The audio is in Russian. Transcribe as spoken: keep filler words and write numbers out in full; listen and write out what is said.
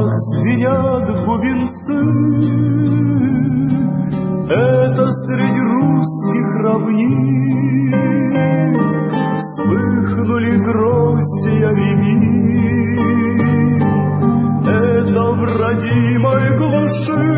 как звенят бубенцы. Это среди русских равнин вспыхнули гроздья рябин. Это в родимой глуши